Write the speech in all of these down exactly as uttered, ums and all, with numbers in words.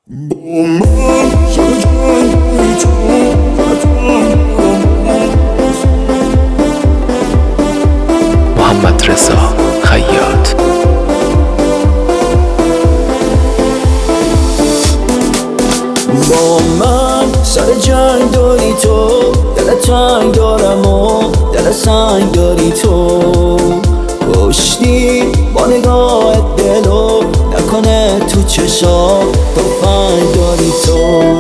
محمد رضا خیاط. با من سر جنگ داری تو، دل تنگ دارم و دل سنگ داری تو. کشتی با نگاه دلو، نکنه تو چشا تفنگ داری تو.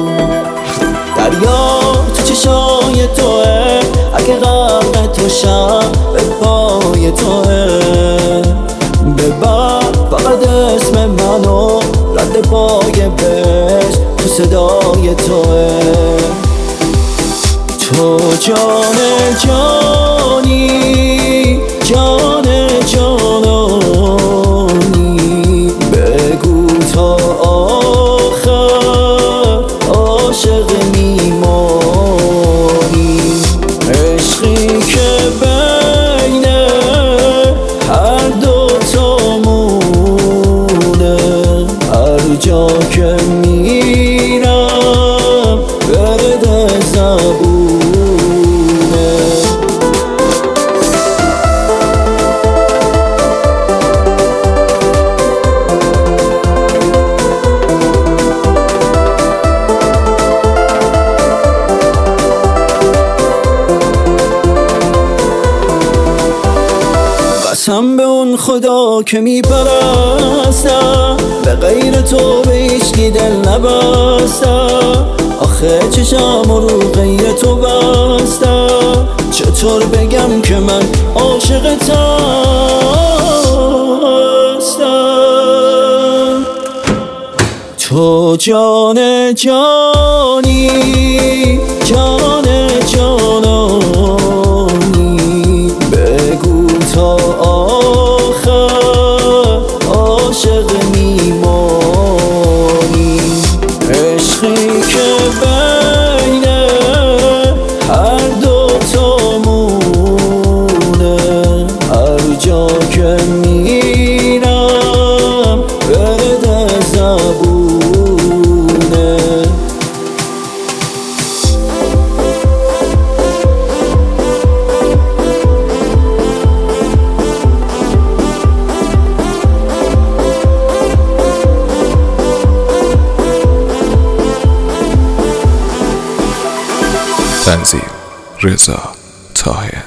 دریا تو چشای توه، اگه غرق تو شم به پای توه. ببر فقط اسم منو، رد پای بهش تو صدای توه. تو جان جانی، جان جانانی، بگو تا آخر عاشق میمانی. عشقی که بین هر دو تا مونه، هر جا که میرم ورد زبونه. قسم به اون خدا که میپرستم، به غیر تو به هیچکی دل نبستم. آخه چشم و روغه تو بستم، چطور بگم که من عاشقت هستم. تو جان جانی، جان جانانی، بگو تا آخر عاشق میمانی. عشقی که بین هر دو تا مونه، هر جا که میرم ورد زبونه. تنظیم رضا طاهر.